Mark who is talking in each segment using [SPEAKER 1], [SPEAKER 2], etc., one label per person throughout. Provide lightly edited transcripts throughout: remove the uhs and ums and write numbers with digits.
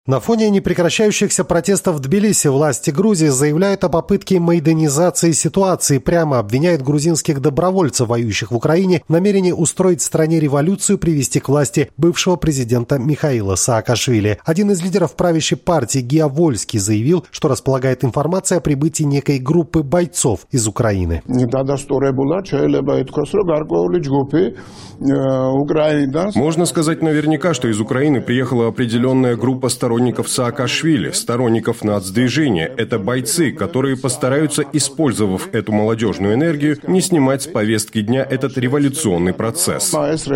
[SPEAKER 1] На фоне непрекращающихся протестов в Тбилиси власти Грузии заявляют о попытке майданизации ситуации, прямо обвиняют грузинских добровольцев, воюющих в Украине, в намерении устроить в стране революцию, привести к власти бывшего президента Михаила Саакашвили. Один из лидеров правящей партии Гия Вольский заявил, что располагает информацией о прибытии некой группы бойцов из Украины.
[SPEAKER 2] Можно сказать наверняка, что из Украины приехала определенная группа сторонников Саакашвили, сторонников нацдвижения. Это бойцы, которые постараются, использовав эту молодежную энергию, не снимать с повестки дня этот революционный процесс.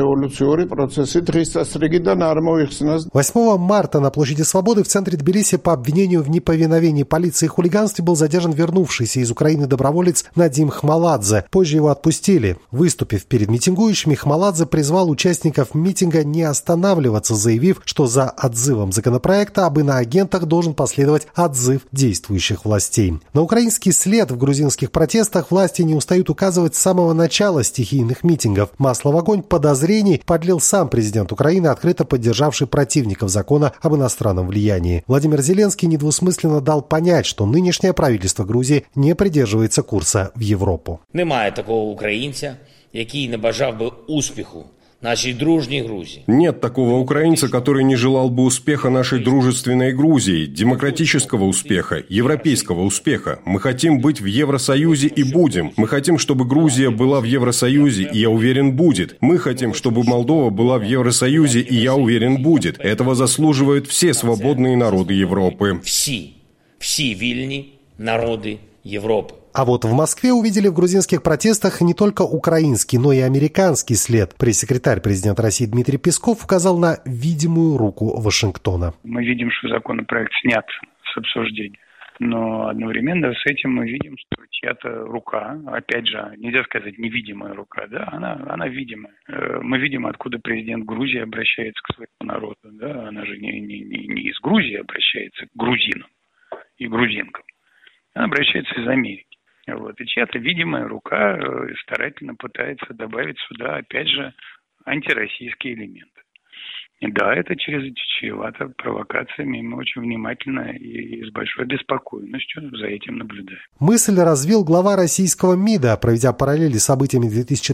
[SPEAKER 1] 8 марта на площади Свободы в центре Тбилиси по обвинению в неповиновении полиции и хулиганстве был задержан вернувшийся из Украины доброволец Надим Хмаладзе. Позже его отпустили. Выступив перед митингующими, Хмаладзе призвал участников митинга не останавливаться, заявив, что за отзывом законопроекта об иноагентах должен последовать отзыв действующих властей. На украинский след в грузинских протестах власти не устают указывать с самого начала стихийных митингов. Масло в огонь подозрений подлил сам президент Украины, открыто поддержавший противников закона об иностранном влиянии. Владимир Зеленский недвусмысленно дал понять, что нынешнее правительство Грузии не придерживается курса в Европу.
[SPEAKER 3] Немає такого українця, який не бажав би успіху нашей дружной Грузии.
[SPEAKER 2] Нет такого украинца, который не желал бы успеха нашей дружественной Грузии, демократического успеха, европейского успеха. Мы хотим быть в Евросоюзе и будем. Мы хотим, чтобы Грузия была в Евросоюзе, и я уверен, будет. Мы хотим, чтобы Молдова была в Евросоюзе, и я уверен, будет. Этого заслуживают все свободные народы Европы.
[SPEAKER 3] Все вильные народы Европы.
[SPEAKER 1] А вот в Москве увидели в грузинских протестах не только украинский, но и американский след. Пресс-секретарь президента России Дмитрий Песков указал на видимую руку Вашингтона.
[SPEAKER 4] Мы видим, что законопроект снят с обсуждения. Но одновременно с этим мы видим, что чья-то рука, опять же, нельзя сказать невидимая рука, да, она видимая. Мы видим, откуда президент Грузии обращается к своему народу, да, она же не из Грузии обращается к грузинам и грузинкам, она обращается из Америки. Вот. И чья-то видимая рука старательно пытается добавить сюда, опять же, антироссийские элементы. И да, это чревато провокациями, и мы очень внимательно и с большой беспокойностью за этим наблюдаем.
[SPEAKER 1] Мысль развил глава российского МИДа. Проведя параллели с событиями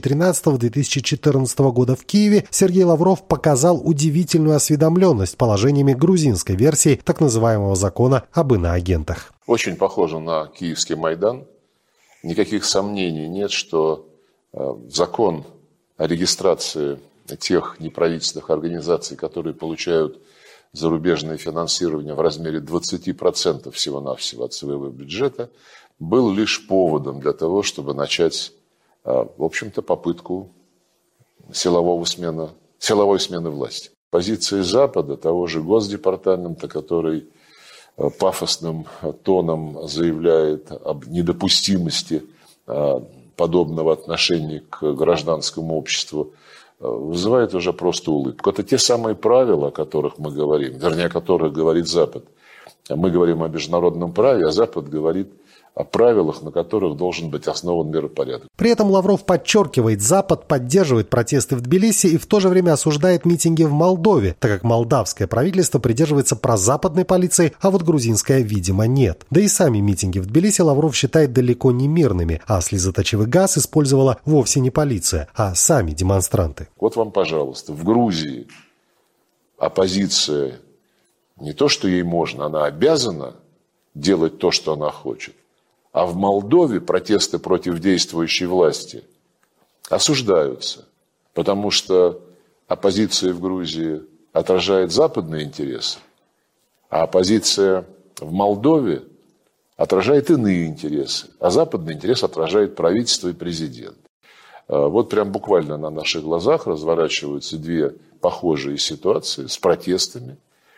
[SPEAKER 1] 2013-2014 года в Киеве, Сергей Лавров показал удивительную осведомленность положениями грузинской версии так называемого закона об иноагентах.
[SPEAKER 5] Очень похоже на киевский Майдан. Никаких сомнений нет, что закон о регистрации тех неправительственных организаций, которые получают зарубежное финансирование в размере 20% всего-навсего от своего бюджета, был лишь поводом для того, чтобы начать, в общем-то, попытку силовой смены власти. Позиции Запада, того же Госдепартамента, который пафосным тоном заявляет об недопустимости подобного отношения к гражданскому обществу, вызывает уже просто улыбку. Это те самые правила, о которых мы говорим, вернее, о которых говорит Запад. Мы говорим о международном праве, а Запад говорит о правилах, на которых должен быть основан миропорядок.
[SPEAKER 1] При этом Лавров подчеркивает, Запад поддерживает протесты в Тбилиси и в то же время осуждает митинги в Молдове, так как молдавское правительство придерживается прозападной полиции, а вот грузинская, видимо, нет. Да и сами митинги в Тбилиси Лавров считает далеко не мирными, а слезоточивый газ использовала вовсе не полиция, а сами демонстранты.
[SPEAKER 5] Вот вам, пожалуйста, в Грузии оппозиция не то, что ей можно, она обязана делать то, что она хочет. А в Молдове протесты против действующей власти осуждаются, потому что оппозиция в Грузии отражает западные интересы, а оппозиция в Молдове отражает иные интересы, а западный интерес отражает правительство и президент. Вот прям буквально на наших глазах разворачиваются две похожие ситуации с протестами.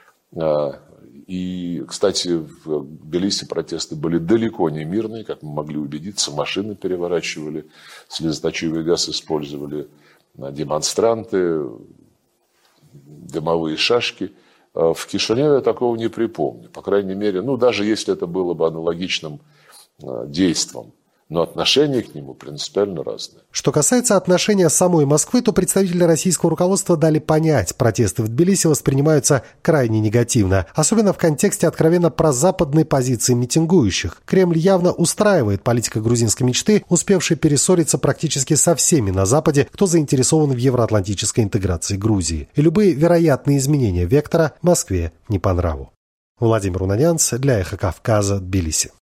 [SPEAKER 5] И, кстати, в Тбилиси протесты были далеко не мирные, как мы могли убедиться. Машины переворачивали, слезоточивый газ использовали демонстранты, дымовые шашки. В Кишиневе я такого не припомню. По крайней мере, даже если это было бы аналогичным действом но отношение к нему принципиально разное.
[SPEAKER 1] Что касается отношения самой Москвы, то представители российского руководства дали понять, протесты в Тбилиси воспринимаются крайне негативно, особенно в контексте откровенно прозападной позиции митингующих. Кремль явно устраивает политика грузинской мечты, успевшей перессориться практически со всеми на Западе, кто заинтересован в евроатлантической интеграции Грузии. И любые вероятные изменения вектора Москве не по нраву. Владимир Унанянц для «Эхо Кавказа», Тбилиси.